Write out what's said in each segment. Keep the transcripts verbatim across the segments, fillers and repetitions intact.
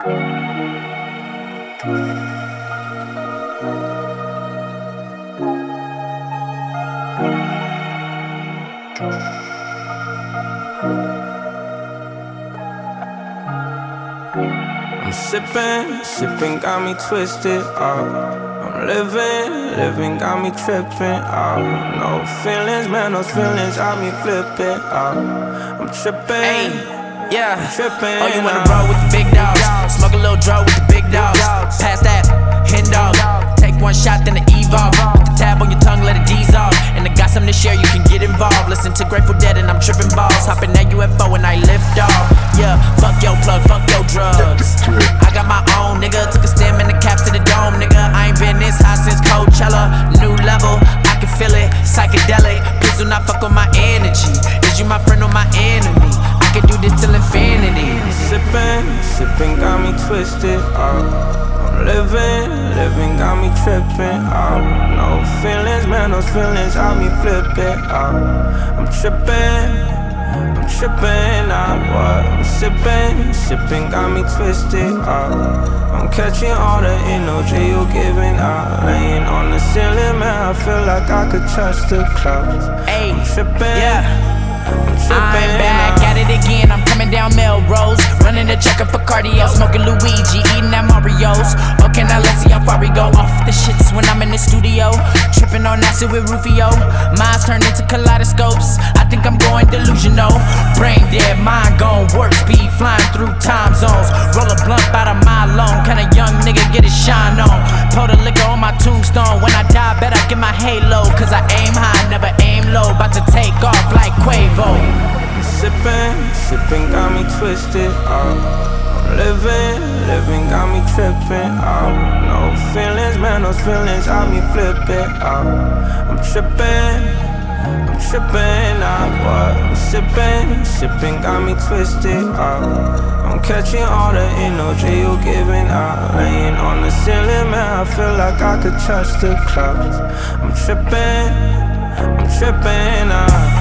I'm sipping, sipping got me twisted up. I'm living, living got me tripping out. No feelings, man, those feelings got me flipping out. I'm tripping, hey, yeah, I'm tripping. Oh, you wanna roll with the big dogs? Smoke a little draw with the big dogs. Pass that, hen dog. Take one shot, then the evolve. Put the tab on your tongue, let it ease off. And I got something to share, you can get involved. Listen to Grateful Dead and I'm tripping balls. Hopping that U F O and I lift off. Yeah, fuck your plug, fuck your drugs. I got my own, nigga. Took a stem and the caps to the dome, nigga. I ain't been this high since Coachella. New level, I can feel it, psychedelic. Please do not fuck with my energy. Is you my friend or my enemy? I can do this till infinity. Sipping, sipping got me twisted up. I'm living, living got me tripping out. No feelings, man, those feelings got me flipping out. I'm tripping, I'm tripping out. What? I'm sipping, sipping got me twisted up. I'm catching all the energy you giving out. Laying on the ceiling, man, I feel like I could touch the clouds. Ay, I'm tripping, yeah. I'm tripping I'm back out. at it again, I'm coming down Melrose. Running a checker for cardio, smoking Luigi, eating at Mario's. Okay, now let's see how far we go. Off the shits when I'm in the studio. Tripping on acid with Rufio. Minds turn into kaleidoscopes. I think I'm going delusional. Brain dead, mind gone, warp speed, flying through time zones. Roll a blunt out of my lung, kinda young nigga get his shine on. Pour the liquor on my tombstone. When I die, better get my halo. Cause I aim high, never aim low. About to take off like Quavo. I'm sipping, sipping got me twisted up. I'm living, living got me tripping out. No feelings, man, those feelings got me flipping out. I'm tripping, I'm tripping out. What? I'm sipping, sipping got me twisted up. I'm catching all the energy you giving out. Laying on the ceiling, man, I feel like I could touch the clouds. I'm tripping, I'm tripping out.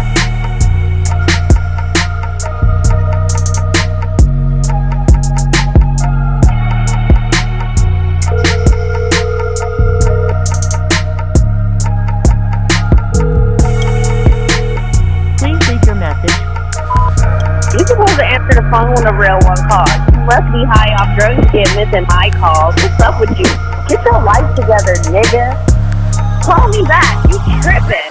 You're supposed to answer the phone when a real one calls. You must be high off drugs, you get missing my calls. What's up with you? Get your life together, nigga. Call me back. You tripping.